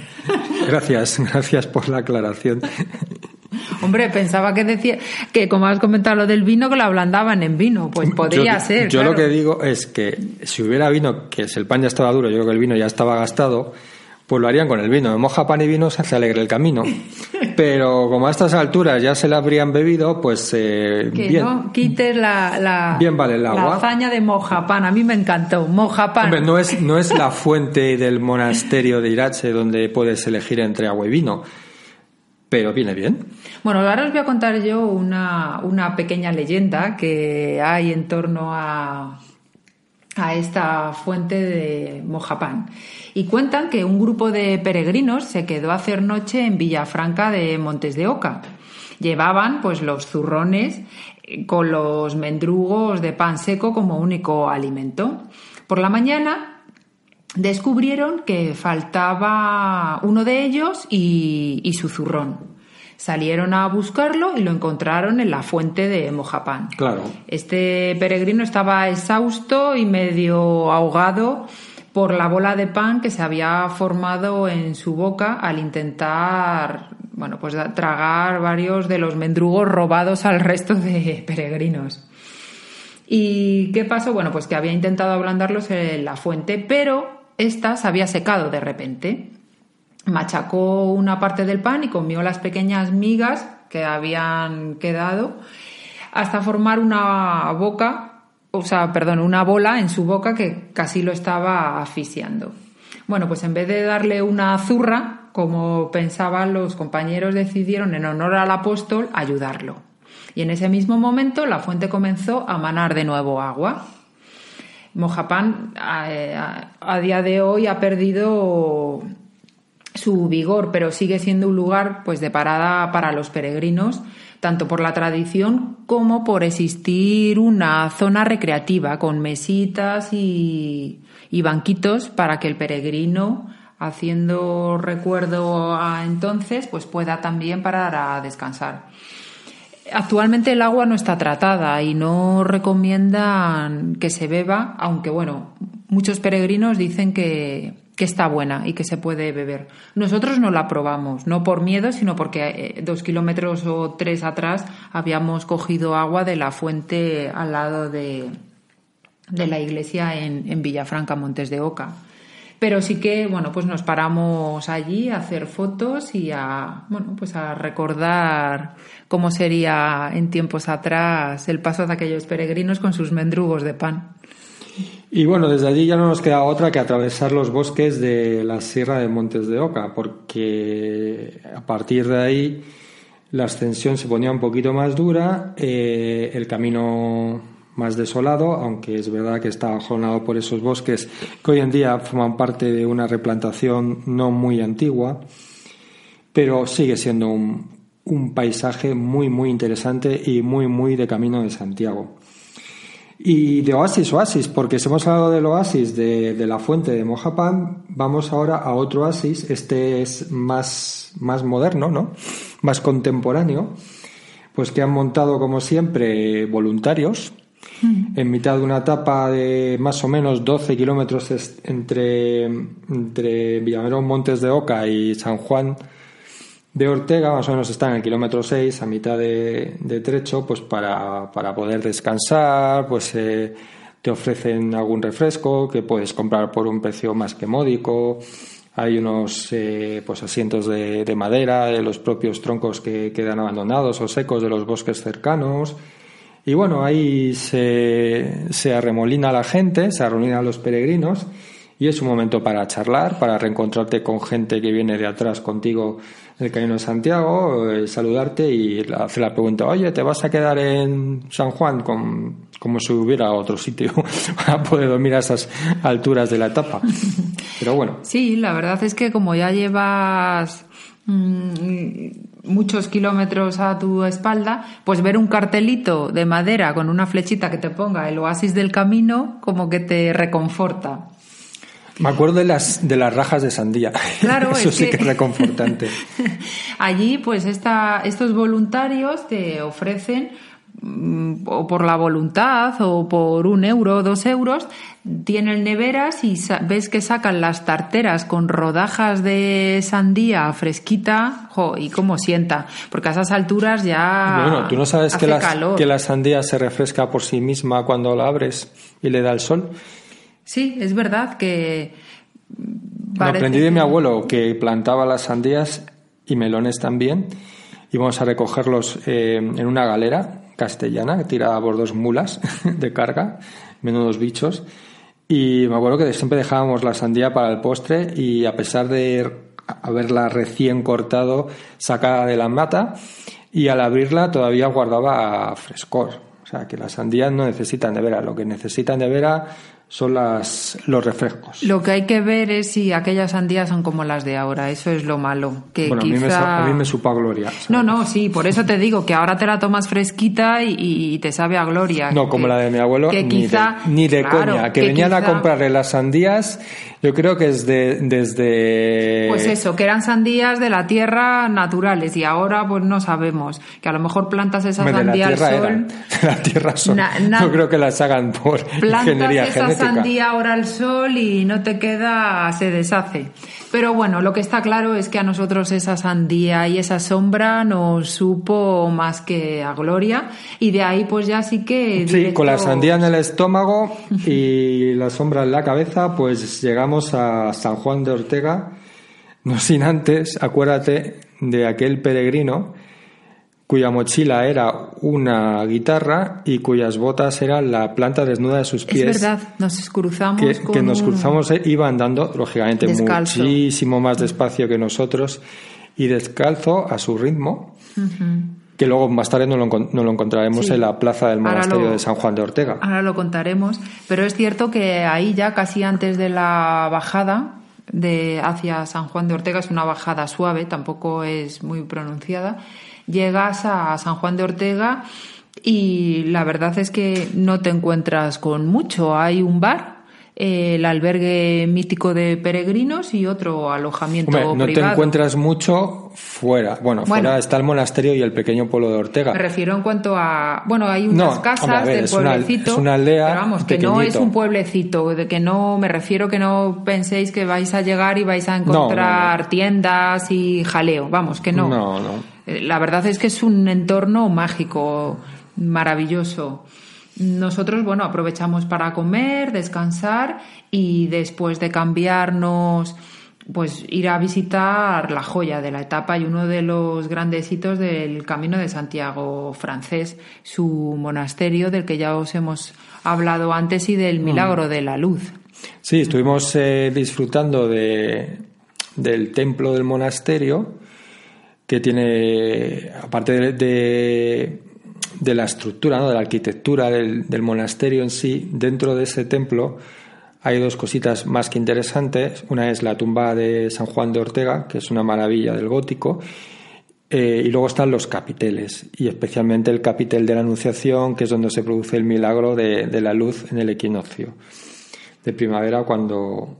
Speaker 3: Gracias por la aclaración.
Speaker 2: Hombre, pensaba que decía que, como has comentado lo del vino, que lo ablandaban en vino. Pues podría ser.
Speaker 3: Yo
Speaker 2: claro.
Speaker 3: Lo que digo es que si hubiera vino, que si el pan ya estaba duro, yo creo que el vino ya estaba gastado, pues lo harían con el vino. Moja pan y vino, se hace alegre el camino. Pero como a estas alturas ya se la habrían bebido, pues
Speaker 2: que
Speaker 3: bien.
Speaker 2: No quites
Speaker 3: bien vale el agua.
Speaker 2: La hazaña de Mojapán. A mí me encantó. Mojapán.
Speaker 3: Hombre, no es la fuente del monasterio de Irache donde puedes elegir entre agua y vino, pero viene bien.
Speaker 2: Bueno, ahora os voy a contar yo una pequeña leyenda que hay en torno a esta fuente de Mojapán. Y cuentan que un grupo de peregrinos se quedó a hacer noche en Villafranca de Montes de Oca. Llevaban pues los zurrones con los mendrugos de pan seco como único alimento. Por la mañana descubrieron que faltaba uno de ellos y su zurrón. Salieron a buscarlo y lo encontraron en la fuente de Mojapán.
Speaker 3: Claro.
Speaker 2: Este peregrino estaba exhausto y medio ahogado por la bola de pan que se había formado en su boca al intentar, pues tragar varios de los mendrugos robados al resto de peregrinos. ¿Y qué pasó? Bueno, pues que había intentado ablandarlos en la fuente, pero esta se había secado de repente. Machacó una parte del pan y comió las pequeñas migas que habían quedado hasta formar una boca una bola en su boca que casi lo estaba asfixiando. Bueno, pues en vez de darle una zurra, como pensaban los compañeros, decidieron, en honor al apóstol, ayudarlo. Y en ese mismo momento la fuente comenzó a manar de nuevo agua. Mojapán a día de hoy ha perdido su vigor, pero sigue siendo un lugar pues de parada para los peregrinos, tanto por la tradición como por existir una zona recreativa con mesitas y banquitos para que el peregrino, haciendo recuerdo a entonces, pues pueda también parar a descansar. Actualmente el agua no está tratada y no recomiendan que se beba, aunque bueno, muchos peregrinos dicen que está buena y que se puede beber. Nosotros no la probamos, no por miedo, sino porque 2 kilómetros o 3 atrás habíamos cogido agua de la fuente al lado de la iglesia en Villafranca, Montes de Oca. Pero sí que, bueno, pues nos paramos allí a hacer fotos y a recordar cómo sería en tiempos atrás el paso de aquellos peregrinos con sus mendrugos de pan.
Speaker 3: Y bueno, desde allí ya no nos queda otra que atravesar los bosques de la Sierra de Montes de Oca, porque a partir de ahí la ascensión se ponía un poquito más dura, el camino más desolado, aunque es verdad que está ajonado por esos bosques que hoy en día forman parte de una replantación no muy antigua, pero sigue siendo un paisaje muy muy interesante y muy muy de Camino de Santiago. Y de oasis, porque si hemos hablado del oasis de la fuente de Mojapán, vamos ahora a otro oasis. Este es más moderno, ¿no? Más contemporáneo, pues que han montado como siempre voluntarios en mitad de una etapa de más o menos 12 kilómetros entre Villamerón, Montes de Oca y San Juan de Ortega. Más o menos está en el kilómetro 6, a mitad de trecho, pues para poder descansar, pues te ofrecen algún refresco que puedes comprar por un precio más que módico. Hay unos pues asientos de madera de los propios troncos que quedan abandonados o secos de los bosques cercanos. Y bueno, ahí se arremolina la gente, se arremolinan los peregrinos, y es un momento para charlar, para reencontrarte con gente que viene de atrás contigo del Camino de Santiago, saludarte y hacer la pregunta: oye, ¿te vas a quedar en San Juan? Como si hubiera otro sitio para poder dormir a esas alturas de la etapa. Pero bueno.
Speaker 2: Sí, la verdad es que como ya llevas muchos kilómetros a tu espalda, pues ver un cartelito de madera con una flechita que te ponga el oasis del camino como que te reconforta.
Speaker 3: Me acuerdo de las rajas de sandía.
Speaker 2: Claro,
Speaker 3: eso sí que es reconfortante.
Speaker 2: Allí, pues estos voluntarios te ofrecen, o por la voluntad o por 1 euro, 2 euros, tienen neveras y ves que sacan las tarteras con rodajas de sandía fresquita, y cómo sienta, porque a esas alturas ya
Speaker 3: bueno, ¿tú no sabes
Speaker 2: hace calor.
Speaker 3: que la sandía se refresca por sí misma cuando la abres y le da el sol?
Speaker 2: Sí, es verdad que
Speaker 3: lo aprendí de mi abuelo, que plantaba las sandías y melones también. Íbamos a recogerlos en una galera castellana tirada por 2 mulas de carga, menudos bichos. Y me acuerdo que siempre dejábamos la sandía para el postre, y a pesar de haberla recién cortado, sacada de la mata, y al abrirla todavía guardaba frescor. O sea, que las sandías no necesitan nevera, lo que necesitan nevera son los refrescos.
Speaker 2: Lo que hay que ver es si aquellas sandías son como las de ahora. Eso es lo malo. Que
Speaker 3: bueno,
Speaker 2: quizá...
Speaker 3: a mí me supo a gloria. ¿Sabes?
Speaker 2: No, sí, por eso te digo que ahora te la tomas fresquita y te sabe a gloria.
Speaker 3: No, como la de mi abuelo,
Speaker 2: que quizá,
Speaker 3: ni de
Speaker 2: claro,
Speaker 3: coña. Que venían a comprarle las sandías, yo creo que es desde...
Speaker 2: Pues eso, que eran sandías de la tierra naturales, y ahora pues no sabemos. Que a lo mejor plantas esa sandía al sol...
Speaker 3: De la tierra son. No creo que las hagan por ingeniería genética.
Speaker 2: Sandía ahora al sol y no te queda, se deshace. Pero bueno, lo que está claro es que a nosotros esa sandía y esa sombra nos supo más que a gloria, y de ahí pues ya sí que...
Speaker 3: Sí, con la sandía en el estómago y la sombra en la cabeza, pues llegamos a San Juan de Ortega, no sin antes, acuérdate de aquel peregrino cuya mochila era una guitarra y cuyas botas eran la planta desnuda de sus pies.
Speaker 2: Es verdad, nos cruzamos
Speaker 3: que nos cruzamos, iba andando, lógicamente,
Speaker 2: descalzo,
Speaker 3: muchísimo más despacio que nosotros y descalzo a su ritmo, que luego más tarde no lo encontraremos en la plaza del monasterio de San Juan de Ortega.
Speaker 2: Ahora lo contaremos, pero es cierto que ahí ya casi antes de la bajada hacia San Juan de Ortega, es una bajada suave, tampoco es muy pronunciada, llegas a San Juan de Ortega y la verdad es que no te encuentras con mucho. Hay un bar, el albergue mítico de peregrinos y otro alojamiento privado.
Speaker 3: No te encuentras mucho fuera. Bueno, fuera está el monasterio y el pequeño pueblo de Ortega.
Speaker 2: Me refiero en cuanto a... Bueno, hay unas casas del pueblecito.
Speaker 3: Es una aldea,
Speaker 2: pero vamos, que
Speaker 3: pequeñito.
Speaker 2: no es un pueblecito. De que no, me refiero que no penséis que vais a llegar y vais a encontrar tiendas y jaleo. Vamos, que no.
Speaker 3: No.
Speaker 2: La verdad es que es un entorno mágico, maravilloso. Nosotros, aprovechamos para comer, descansar y después de cambiarnos, pues ir a visitar la joya de la etapa y uno de los grandes hitos del Camino de Santiago francés, su monasterio del que ya os hemos hablado antes y del Milagro de la Luz.
Speaker 3: Sí, estuvimos disfrutando del templo del monasterio, que tiene, aparte de la estructura, ¿no?, de la arquitectura del monasterio en sí, dentro de ese templo hay dos cositas más que interesantes. Una es la tumba de San Juan de Ortega, que es una maravilla del gótico, y luego están los capiteles, y especialmente el capitel de la Anunciación, que es donde se produce el milagro de la luz en el equinoccio de primavera, cuando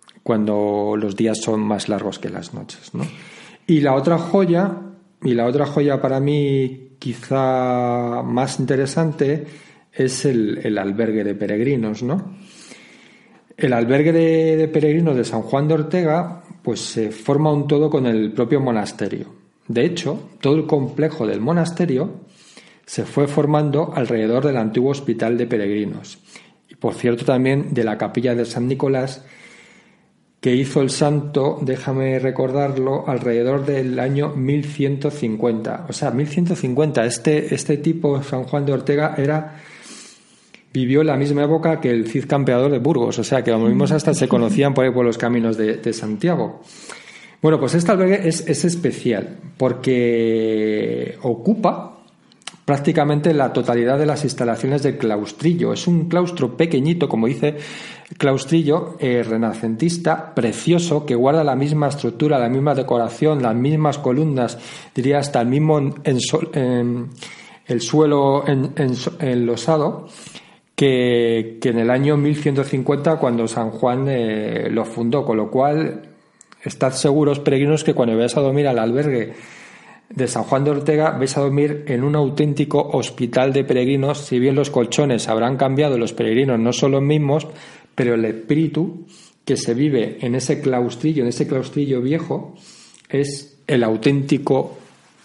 Speaker 3: los días son más largos que las noches, ¿no? Y la otra joya para mí quizá más interesante es el albergue de peregrinos, ¿no? El albergue de peregrinos de San Juan de Ortega pues se forma un todo con el propio monasterio. De hecho, todo el complejo del monasterio se fue formando alrededor del antiguo hospital de peregrinos. Y por cierto también de la capilla de San Nicolás, que hizo el santo, déjame recordarlo, alrededor del año 1150. O sea, 1150. Este tipo, San Juan de Ortega, vivió la misma época que el Cid Campeador de Burgos. O sea, que como vimos hasta se conocían por ahí por los caminos de Santiago. Bueno, pues este albergue es especial porque ocupa prácticamente la totalidad de las instalaciones del claustrillo. Es un claustro pequeñito, como dice el claustrillo, renacentista, precioso, que guarda la misma estructura, la misma decoración, las mismas columnas, diría hasta el mismo el suelo enlosado que en el año 1150 cuando San Juan lo fundó, con lo cual estad seguros, peregrinos, que cuando vayáis a dormir al albergue de San Juan de Ortega vais a dormir en un auténtico hospital de peregrinos. Si bien los colchones habrán cambiado, los peregrinos no son los mismos, pero el espíritu que se vive en ese claustrillo viejo, es el auténtico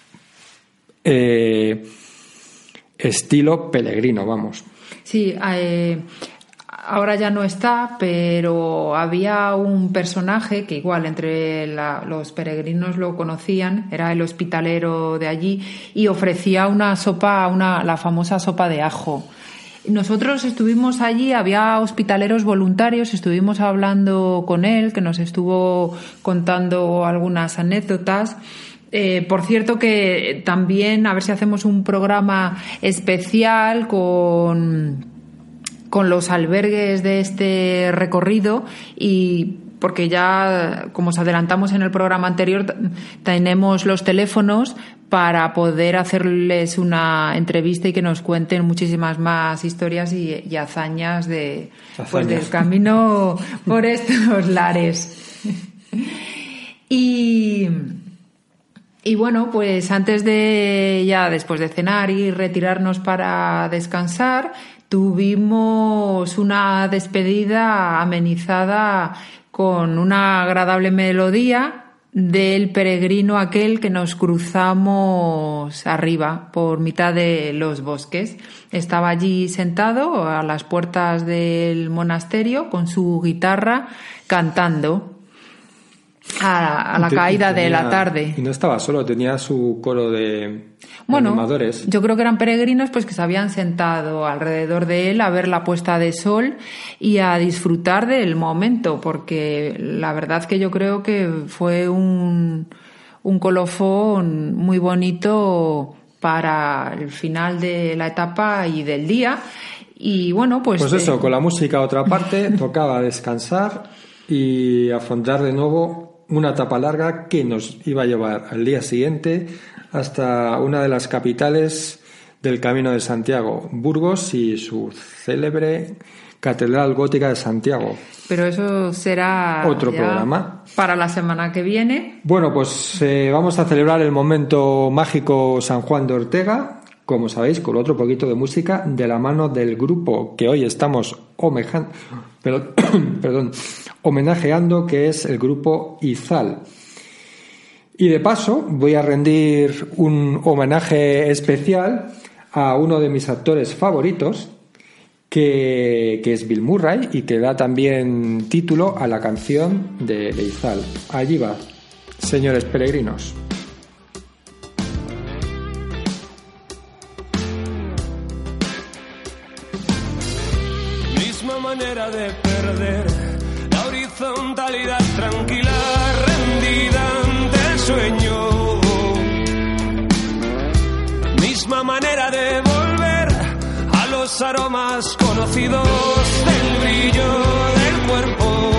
Speaker 3: estilo peregrino, vamos.
Speaker 2: Sí, ahora ya no está, pero había un personaje que igual entre los peregrinos lo conocían, era el hospitalero de allí y ofrecía una sopa, la famosa sopa de ajo. Nosotros estuvimos allí, había hospitaleros voluntarios, estuvimos hablando con él, que nos estuvo contando algunas anécdotas. Por cierto que también, a ver si hacemos un programa especial con los albergues de este recorrido, y porque ya, como os adelantamos en el programa anterior, tenemos los teléfonos para poder hacerles una entrevista y que nos cuenten muchísimas más historias y hazañas del camino por estos lares. Y bueno, pues antes después de cenar y retirarnos para descansar, tuvimos una despedida amenizada con una agradable melodía del peregrino aquel que nos cruzamos arriba por mitad de los bosques. Estaba allí sentado a las puertas del monasterio con su guitarra cantando. a la caída de la tarde.
Speaker 3: Y no estaba solo, tenía su coro de animadores.
Speaker 2: Yo creo que eran peregrinos pues que se habían sentado alrededor de él a ver la puesta de sol y a disfrutar del momento, porque la verdad que yo creo que fue un colofón muy bonito para el final de la etapa y del día. Y bueno, pues
Speaker 3: eso, con la música a otra parte, tocaba descansar y afrontar de nuevo una etapa larga que nos iba a llevar al día siguiente hasta una de las capitales del Camino de Santiago, Burgos, y su célebre Catedral Gótica de Santiago.
Speaker 2: Pero eso será
Speaker 3: otro programa
Speaker 2: para la semana que viene.
Speaker 3: Bueno, pues vamos a celebrar el momento mágico San Juan de Ortega, como sabéis, con otro poquito de música de la mano del grupo que hoy estamos homenajeando, que es el grupo Izal. Y de paso voy a rendir un homenaje especial a uno de mis actores favoritos, que es Bill Murray, y que da también título a la canción de Izal. Allí va, señores peregrinos.
Speaker 4: Misma manera de perder la horizontalidad tranquila, rendida ante el sueño. Misma manera de volver a los aromas conocidos del brillo del cuerpo.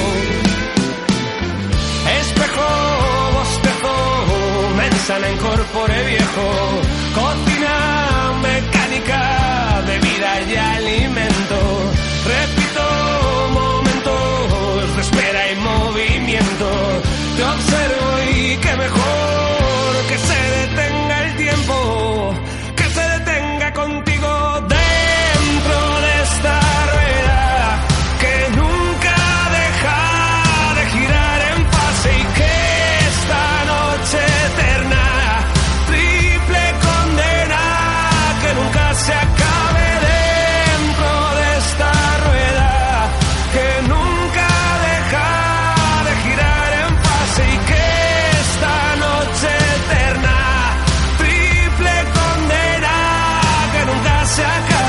Speaker 4: Espejo, bostezo, mensana incorpore viejo, cocina mecánica de vida y alimento. Repito momentos de espera y movimiento. Te observo y qué mejor que se detenga el tiempo, que se detenga contigo dentro de esta rueda que nunca deja de girar en fase, y que esta noche eterna, triple condena, que nunca se acabe dentro de esta rueda que nunca deja de girar en fase, y que esta noche eterna, triple condena, que nunca se acabe.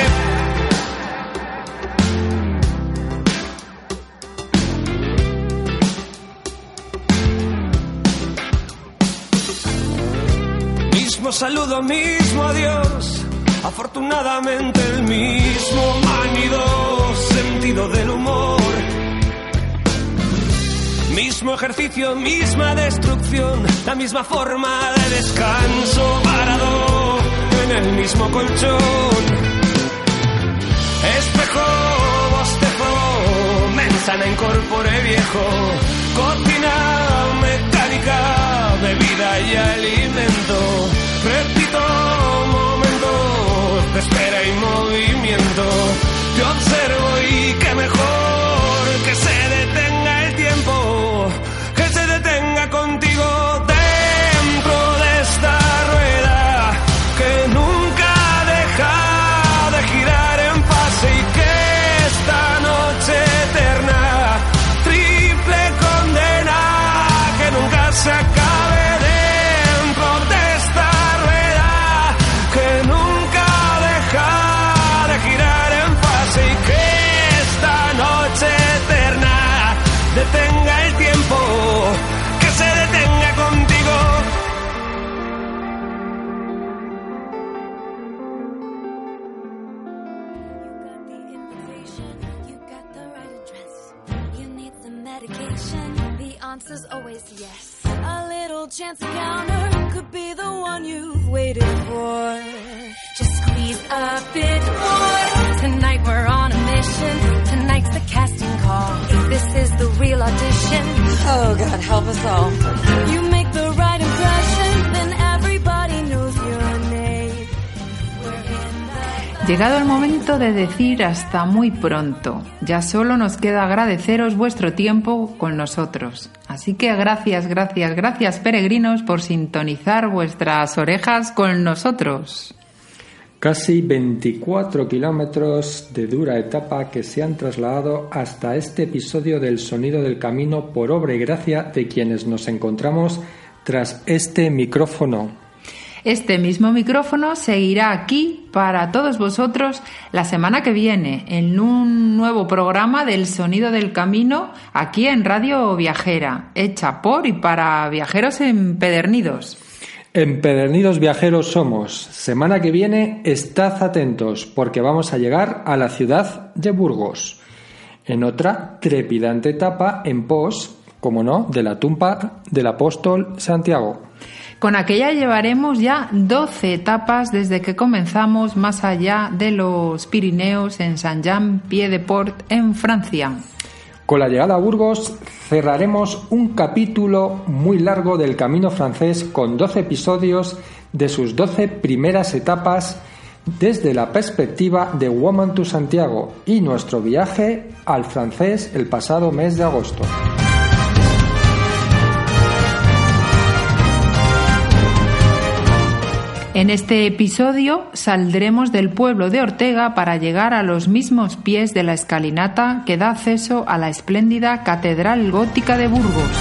Speaker 4: Mismo saludo, mismo adiós, afortunadamente el mismo manido sentido del humor. Mismo ejercicio, misma destrucción, la misma forma de descanso, parado en el mismo colchón. Espejo, bostezo, mensana incorpore viejo, cocina mecánica, bebida y alimento. Repito momentos de espera y movimiento. Te observo y qué mejor que se detenga el tiempo, que se detenga contigo dentro de esta rueda que nunca deja de girar en fase, y que esta noche eterna, triple condena, que nunca se acabe dentro de esta rueda que nunca deja de girar en fase, y que esta noche eterna detenga el tiempo, que se detenga contigo.
Speaker 5: You got the right address. You need some medication. The answer's always yes. A little chance encounter could be the one you've waited for. Just squeeze a bit more. Tonight we're on a mission. Tonight's the casting call. If this is the real audition, oh God, help us all. You make the right impression, then everybody knows your name. We're in the...
Speaker 2: Llegado el momento de decir hasta muy pronto. Ya solo nos queda agradeceros vuestro tiempo con nosotros. Así que gracias, gracias, gracias, peregrinos, por sintonizar vuestras orejas con nosotros.
Speaker 3: Casi 24 kilómetros de dura etapa que se han trasladado hasta este episodio del Sonido del Camino por obra y gracia de quienes nos encontramos tras este micrófono.
Speaker 2: Este mismo micrófono seguirá aquí para todos vosotros la semana que viene en un nuevo programa del Sonido del Camino aquí en Radio Viajera, hecha por y para viajeros empedernidos.
Speaker 3: Empedernidos viajeros somos. Semana que viene estad atentos porque vamos a llegar a la ciudad de Burgos en otra trepidante etapa en pos, como no, de la tumba del apóstol Santiago.
Speaker 2: Con aquella llevaremos ya 12 etapas desde que comenzamos más allá de los Pirineos en Saint-Jean-Pied-de-Port en Francia.
Speaker 3: Con la llegada a Burgos cerraremos un capítulo muy largo del Camino francés con 12 episodios de sus 12 primeras etapas desde la perspectiva de Woman to Santiago y nuestro viaje al francés el pasado mes de agosto.
Speaker 2: En este episodio saldremos del pueblo de Ortega para llegar a los mismos pies de la escalinata que da acceso a la espléndida Catedral Gótica de Burgos.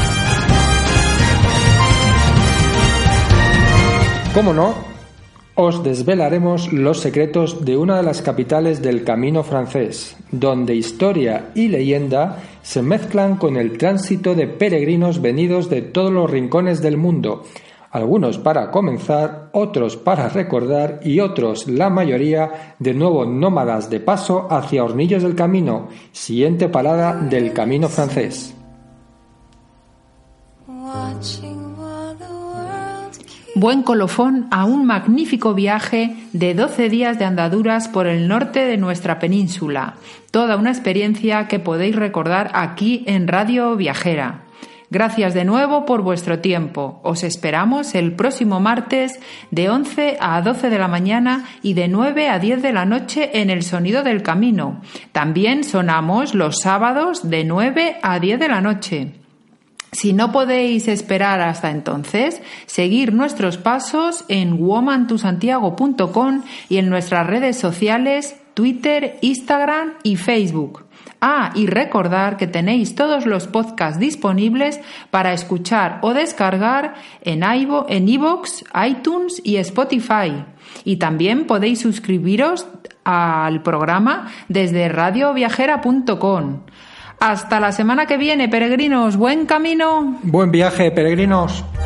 Speaker 3: Cómo no, os desvelaremos los secretos de una de las capitales del Camino francés, donde historia y leyenda se mezclan con el tránsito de peregrinos venidos de todos los rincones del mundo. Algunos para comenzar, otros para recordar y otros, la mayoría, de nuevo nómadas de paso hacia Hornillos del Camino, siguiente parada del Camino francés.
Speaker 2: Buen colofón a un magnífico viaje de 12 días de andaduras por el norte de nuestra península. Toda una experiencia que podéis recordar aquí en Radio Viajera. Gracias de nuevo por vuestro tiempo. Os esperamos el próximo martes de 11 a 12 de la mañana y de 9 a 10 de la noche en El Sonido del Camino. También sonamos los sábados de 9 a 10 de la noche. Si no podéis esperar hasta entonces, seguir nuestros pasos en womantosantiago.com y en nuestras redes sociales, Twitter, Instagram y Facebook. Y recordar que tenéis todos los podcasts disponibles para escuchar o descargar en iVoox, iTunes y Spotify. Y también podéis suscribiros al programa desde radioviajera.com. Hasta la semana que viene, peregrinos. ¡Buen camino!
Speaker 3: ¡Buen viaje, peregrinos!